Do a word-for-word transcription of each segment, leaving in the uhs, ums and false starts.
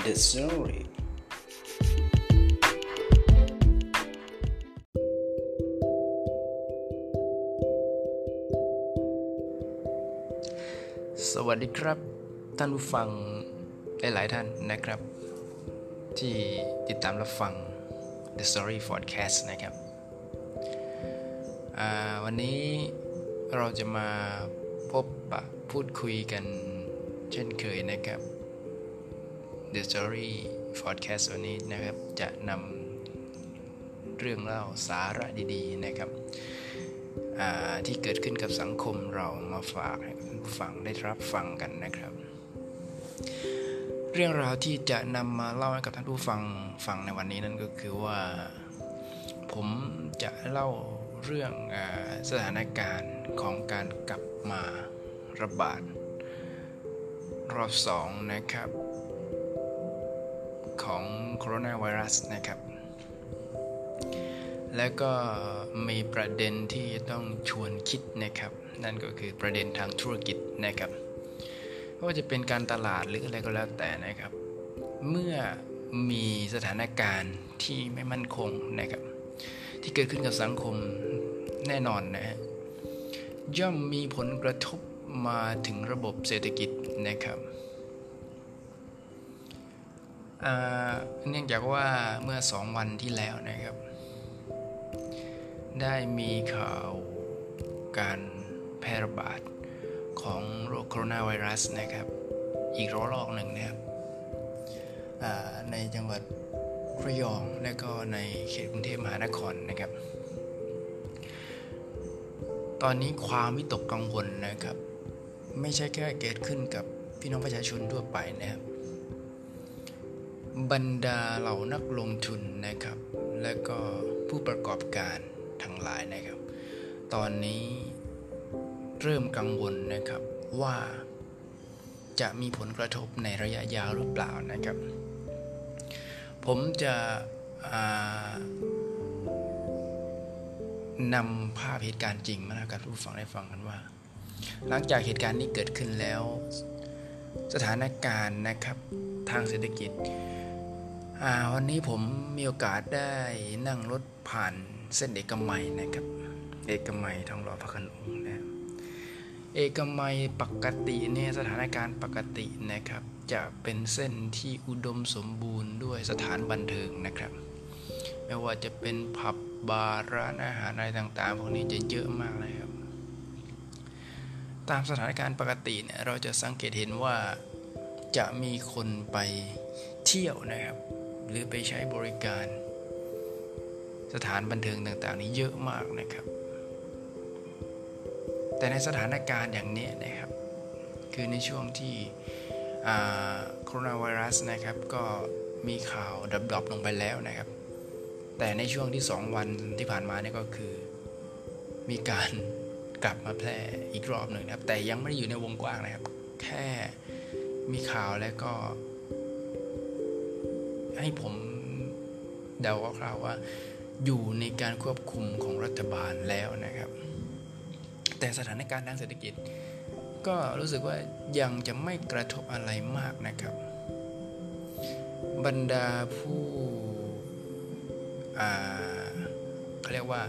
The Story สวัสดีครับท่านผู้ฟังหลายๆท่านนะครับที่ติดตามรับฟัง The Story Podcast นะครับวันนี้เราจะมาพบปะพูดคุยกันเช่นเคยนะครับ The Story Podcast วันนี้นะครับจะนำเรื่องเล่าสาระดีๆนะครับที่เกิดขึ้นกับสังคมเรามาฝากให้ผู้ฟังได้รับฟังกันนะครับเรื่องราวที่จะนำมาเล่าให้กับท่านผู้ฟังฟังในวันนี้นั่นก็คือว่าผมจะเล่าเรื่องสถานการณ์ของการกลับมาระบาดรอบสองนะครับของโคโรนาไวรัสนะครับแล้วก็มีประเด็นที่ต้องชวนคิดนะครับนั่นก็คือประเด็นทางธุรกิจนะครับไม่ว่าจะเป็นการตลาดหรืออะไรก็แล้วแต่นะครับเมื่อมีสถานการณ์ที่ไม่มั่นคงนะครับที่เกิดขึ้นกับสังคมแน่นอนนะฮะย่อมมีผลกระทบมาถึงระบบเศรษฐกิจนะครับเนื่องจากว่าเมื่อสองวันที่แล้วนะครับได้มีข่าวการแพร่ระบาดของโรคโคโรนาไวรัสนะครับอีกระลอกหนึ่งนะครับในจังหวัดระยองและก็ในเขตกรุงเทพมหานครนะครับตอนนี้ความวิตกกังวลนะครับไม่ใช่แค่เกิดขึ้นกับพี่น้องประชาชนทั่วไปนะครับบรรดาเหล่านักลงทุนนะครับและก็ผู้ประกอบการทั้งหลายนะครับตอนนี้เริ่มกังวลนะครับว่าจะมีผลกระทบในระยะยาวหรือเปล่านะครับผมจะนำภาพเหตุการณ์จริงมาให้กับผู้ฟังได้ฟังกันว่าหลังจากเหตุการณ์นี้เกิดขึ้นแล้วสถานการณ์นะครับทางเศรษฐกิจวันนี้ผมมีโอกาสได้นั่งรถผ่านเส้นเอกมัยนะครับเอกมัยทองหล่อพระโขนงนะเอกมัยปกติเนี่ยสถานการณ์ปกตินะครับจะเป็นเส้นที่อุดมสมบูรณ์ด้วยสถานบันเทิงนะครับไม่ว่าจะเป็นผับบาร์ร้านอาหารอะไรต่างๆพวกนี้จะเยอะมากเลยครับตามสถานการณ์ปกติเนี่ยเราจะสังเกตเห็นว่าจะมีคนไปเที่ยวนะครับหรือไปใช้บริการสถานบันเทิงต่างๆนี้เยอะมากนะครับแต่ในสถานการณ์อย่างนี้นะครับคือในช่วงที่โคโรนาไวรัสนะครับก็มีข่าวดรอปลงไปแล้วนะครับแต่ในช่วงที่สองวันที่ผ่านมาเนี่ยก็คือมีการกลับมาแพร่อีกรอบหนึ่งนะครับแต่ยังไม่ได้อยู่ในวงกว้างนะครับแค่มีข่าวแล้วก็ให้ผมเดาคร่าวๆว่าอยู่ในการควบคุมของรัฐบาลแล้วนะครับแต่สถานการณ์ทางเศรษฐกิจก็รู้สึกว่ายังจะไม่กระทบอะไรมากนะครับบรรดาผู้อ่าเขาเรียกว่า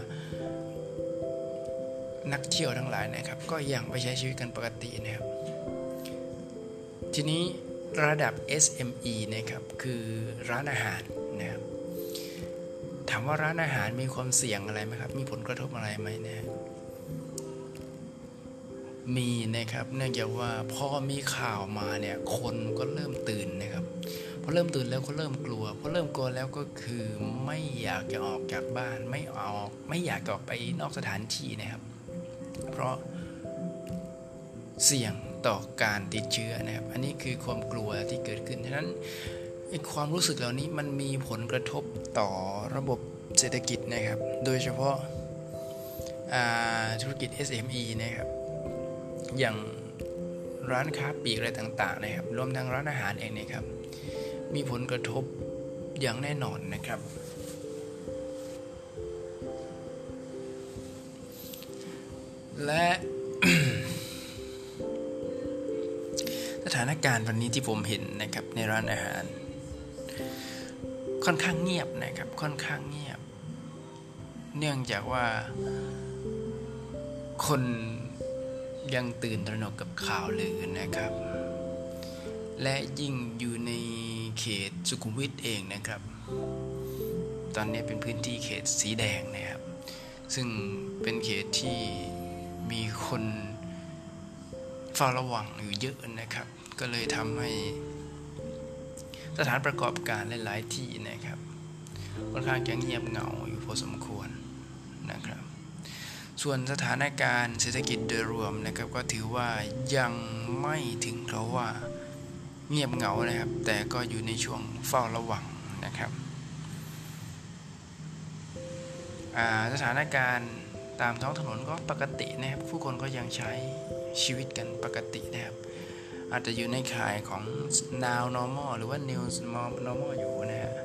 นักเที่ยวทั้งหลายนะครับก็ยังไปใช้ชีวิตกันปกตินะครับทีนี้ระดับ เอส เอ็ม อี นะครับคือร้านอาหารนะครับถามว่าร้านอาหารมีความเสี่ยงอะไรไหมครับมีผลกระทบอะไรไหมนะมีนะครับเนื่องจากว่าพอมีข่าวมาเนี่ยคนก็เริ่มตื่นนะครับพอเริ่มตื่นแล้วก็เริ่มกลัวพอเริ่มกลัวแล้วก็คือไม่อยากจะออกจากบ้านไม่ออกไม่อยากออกไปนอกสถานที่นะครับเพราะเสี่ยงต่อการติดเชื้อนะครับอันนี้คือความกลัวที่เกิดขึ้นฉะนั้นไอ้ความรู้สึกเหล่านี้มันมีผลกระทบต่อระบบเศรษฐกิจนะครับโดยเฉพาะธุรกิจ เอส เอ็ม อี นะครับอย่างร้านค้าปลีกอะไรต่างๆนะครับรวมทั้งร้านอาหารเองนะครับมีผลกระทบอย่างแน่นอนนะครับและ สถานการณ์วันนี้ที่ผมเห็นนะครับในร้านอาหารค่อนข้างเงียบนะครับค่อนข้างเงียบเนื่องจากว่าคนยังตื่นตระหนกกับข่าวลือนะครับและยิ่งอยู่ในเขตสุขุมวิทเองนะครับตอนนี้เป็นพื้นที่เขตสีแดงนะครับซึ่งเป็นเขตที่มีคนเฝ้าระวังอยู่เยอะนะครับก็เลยทำให้สถานประกอบการหลายๆที่นะครับค่อนข้างจะเงียบเหงาอยู่พอสมควรนะครับส่วนสถานการณ์เศรษฐกิจโดยรวมนะครับก็ถือว่ายังไม่ถึงกับว่าเงียบเหงานะครับแต่ก็อยู่ในช่วงเฝ้าระวังนะครับสถานการณ์ตามท้องถนนก็ปกตินะครับผู้คนก็ยังใช้ชีวิตกันปกตินะครับอาจจะอยู่ในข่ายของ now normal หรือว่า new normal อยู่นะฮะ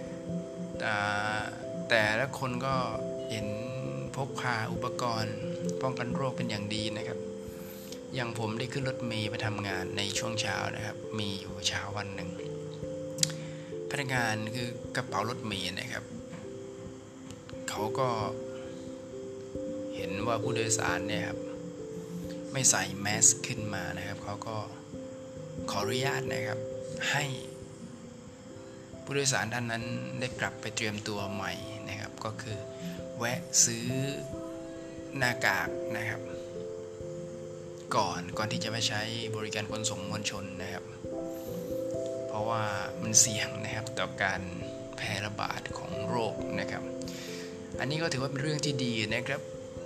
แต่ละคนก็เห็นพกพาอุปกรณ์ป้องกันโรคเป็นอย่างดีนะครับอย่างผมได้ขึ้นรถเมล์ไปทำงานในช่วงเช้านะครับมีอยู่เช้าวันหนึ่งพนักงานคือกระเป๋ารถเมล์นะครับเขาก็เห็นว่าผู้โดยสารเนี่ยครับไม่ใส่แมสขึ้นมานะครับเขาก็ขออนุญาตนะครับให้ผู้โดยสารท่านนั้นได้กลับไปเตรียมตัวใหม่นะครับก็คือแวะซื้อหน้ากากนะครับก่อนก่อนที่จะมาใช้บริการขนส่งมวลชนนะครับเพราะว่ามันเสี่ยงนะครับต่อการแพร่ระบาดของโรคนะครับอันนี้ก็ถือว่าเป็นเรื่องที่ดีนะครับ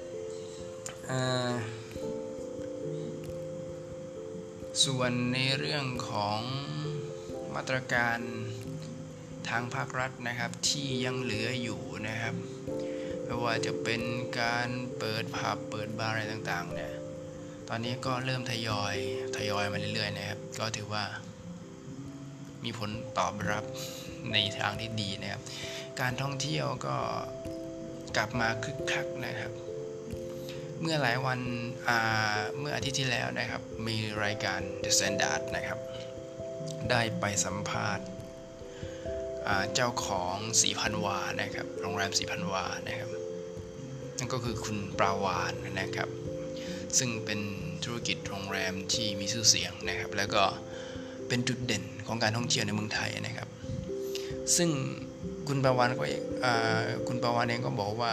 ส่วนในเรื่องของมาตรการทางภาครัฐนะครับที่ยังเหลืออยู่นะครับไม่ว่าจะเป็นการเปิดผับเปิดบาร์อะไรต่างๆเนี่ยตอนนี้ก็เริ่มทยอยทยอยมาเรื่อยๆนะครับก็ถือว่ามีผลตอบรับในทางที่ดีนะครับการท่องเที่ยวก็กลับมาคึกคักนะครับเมื่อหลายวันเมื่ออาทิตย์ที่แล้วนะครับมีรายการ The Standard นะครับได้ไปสัมภาษณ์เจ้าของสีพันวานะครับโรงแรมสีพันวานะครับนั่นก็คือคุณปราวาญนะครับซึ่งเป็นธุรกิจโรงแรมที่มีชื่อเสียงนะครับแล้วก็เป็นจุดเด่นของการท่องเที่ยวในเมืองไทยนะครับซึ่งคุณปราวาญก็คุณปราวาญเองก็บอกว่า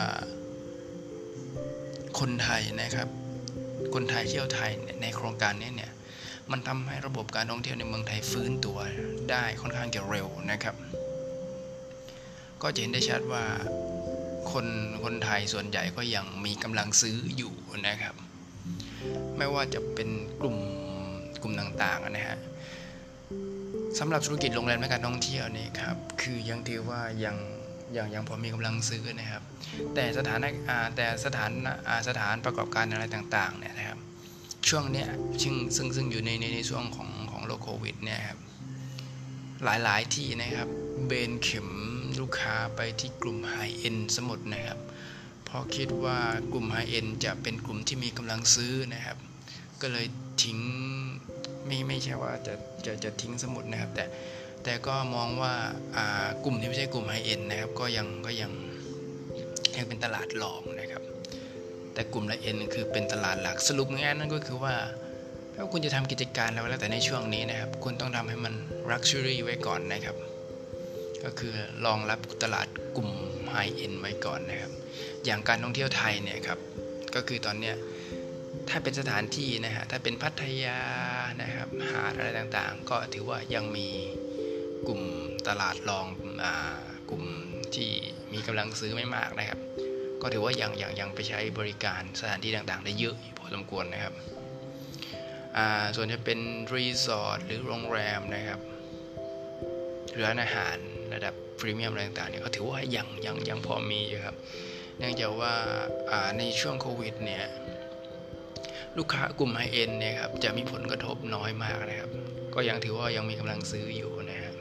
คนไทยนะครับคนไทยเที่ยวไทยในโครงการนี้เนี่ยมันทำให้ระบบการท่องเที่ยวในเมืองไทยฟื้นตัวได้ค่อนข้างจะเร็วนะครับก็จะเห็นได้ชัดว่าคนคนไทยส่วนใหญ่ก็ยังมีกำลังซื้ออยู่นะครับไม่ว่าจะเป็นกลุ่มกลุ่มต่างๆนะฮะสำหรับธุรกิจโรงแรมและการท่องเที่ยวนี่ครับคือยังถือว่ายังยังยังพอมีกำลังซื้อนะครับแต่สถานแต่สถานสถานประกอบการอะไรต่างๆเนี่ยนะครับช่วงเนี้ยซึ่งซึ่งซึ่งอยู่ในในในช่วงของของโรคโควิดเนี่ยครับหลายๆที่นะครับเบนเข็มลูกค้าไปที่กลุ่มไฮเอ็นสมุดนะครับเพราะคิดว่ากลุ่มไฮเอ็นจะเป็นกลุ่มที่มีกำลังซื้อนะครับก็เลยทิ้งไม่ไม่ใช่ว่าจะจะจะทิ้งสมุดนะครับแต่แต่ก็มองว่ากลุ่มที่ไม่ใช่กลุ่มไฮเอ็นนะครับก็ยังก็ยังยังเป็นตลาดรองนะครับแต่กลุ่มไฮเอ็นคือเป็นตลาดหลักสรุปง่ายๆนั่นก็คือว่าถ้าคุณจะทำกิจการแล้วแล้วแต่ในช่วงนี้นะครับคุณต้องทำให้มัน luxury ไว้ก่อนนะครับก็คือรองรับตลาดกลุ่มไฮเอ็นไว้ก่อนนะครับอย่างการท่องเที่ยวไทยเนี่ยครับก็คือตอนเนี้ยถ้าเป็นสถานที่นะฮะถ้าเป็นพัทยานะครับหาดอะไรต่างๆก็ถือว่ายังมีกลุ่มตลาดรองอ่ากลุ่มที่มีกำลังซื้อไม่มากนะครับก็ถือว่ายังยังยังไปใช้บริการสถานที่ต่างๆได้เยอะพอสมควรนะครับอ่าส่วนจะเป็นรีสอร์ทหรือโรงแรมนะครับร้านอาหารระดับพรีเมียมอะไรต่างๆเนี่ยก็ถือว่ายังยังยังพอมีอยู่ครับเนื่องจากว่าในช่วงโควิดเนี่ยลูกค้ากลุ่มไฮเอ็นเนี่ยครับจะมีผลกระทบน้อยมากนะครับก็ยังถือว่ายังมีกำลังซื้ออยู่นะครับ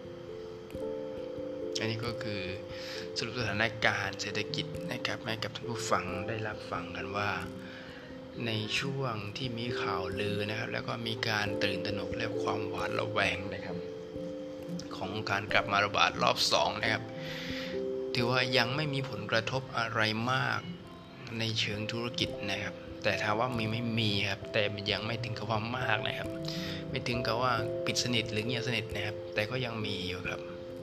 อันนี้ก็คือสรุปสถานการณ์เศรษฐกิจนะครับให้กับท่านผู้ฟังได้รับฟังกันว่าในช่วงที่มีข่าวลือนะครับแล้วก็มีการตื่นตระหนกและความหวาดระแวงนะครับขของการกลับมาระบาดรอบสองนะครับถือว่ายังไม่มีผลกระทบอะไรมากในเชิงธุรกิจนะครับแต่ถามว่ามีไม่มีครับแต่มันยังไม่ถึงกับว่ามากนะครับไม่ถึงกับว่าปิดสนิทหรือเงียบสนิทนะครับแต่ก็ยังมีอยู่ครับ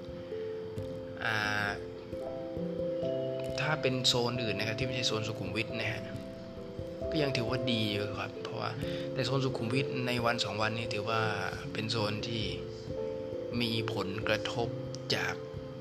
ถ้าเป็นโซนอื่นนะครับที่ไม่ใช่โซนสุขุมวิทนะฮะก็ยังถือว่าดีอยู่ครับเพราะว่าแต่โซนสุขุมวิทในวันสองวันนี้ถือว่าเป็นโซนที่มีผลกระทบจาก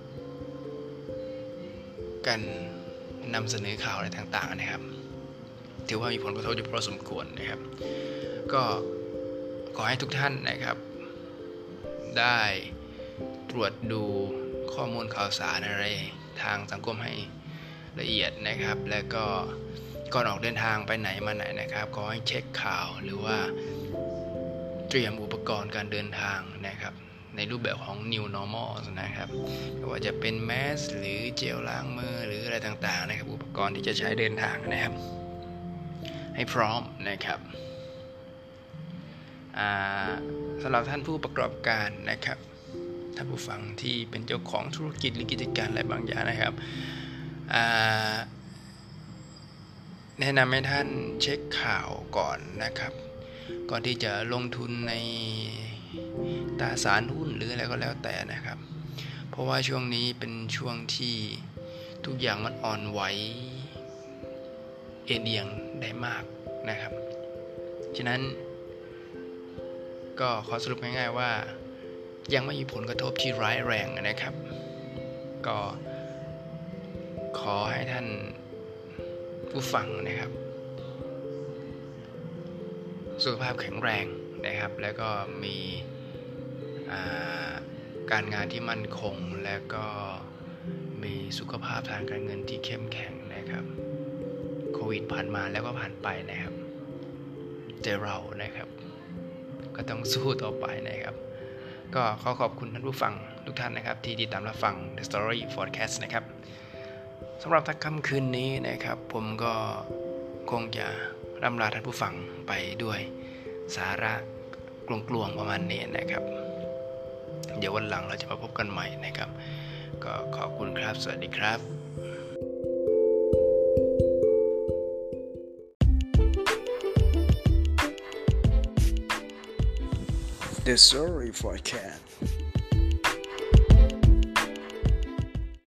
การนำเสนอข่าวอะไรต่างๆนะครับถือว่ามีผลกระทบอยู่พอสมควรนะครับก็ขอให้ทุกท่านนะครับได้ตรวจดูข้อมูลข่าวสารอะไรทางสังคมให้ละเอียดนะครับแล้วก็ก่อนออกเดินทางไปไหนมาไหนนะครับขอให้เช็คข่าวหรือว่าเตรียมอุปกรณ์การเดินทางนะครับในรูปแบบของ New Normal นะครับไม่ว่าจะเป็นแมสหรือเจลล้างมือหรืออะไรต่างๆนะครับอุปกรณ์ที่จะใช้เดินทางนะครับให้พร้อมนะครับสำหรับท่านผู้ประกอบการนะครับท่านผู้ฟังที่เป็นเจ้าของธุรกิจหรือกิจการอะไรบางอย่างนะครับแนะนำให้ท่านเช็คข่าวก่อนนะครับก่อนที่จะลงทุนในตราสารหุ้นหรืออะไรก็แล้วแต่นะครับเพราะว่าช่วงนี้เป็นช่วงที่ทุกอย่างมันอ่อนไหวเอียงเอียงได้มากนะครับฉะนั้นก็ขอสรุปง่ายๆว่ายังไม่มีผลกระทบที่ร้ายแรงนะครับก็ขอให้ท่านผู้ฟังนะครับสุขภาพแข็งแรงนะครับแล้วก็มีการงานที่มั่นคงแล้วก็มีสุขภาพทางการเงินที่เข้มแข็งนะครับโควิดผ่านมาแล้วก็ผ่านไปนะครับแต่เรานะครับก็ต้องสู้ต่อไปนะครับก็ขอขอบคุณท่านผู้ฟังทุกท่านนะครับที่ติดตามรับฟัง The Story Podcast นะครับสำหรับทักค่ำคืนนี้นะครับผมก็คงจะร่ำลาท่านผู้ฟังไปด้วยสาระกลวงๆประมาณนี้นะครับเดี๋ยววันหลังเราจะมาพบกันใหม่นะครับก็ขอบคุณครับสวัสดีครับ The Story Podcast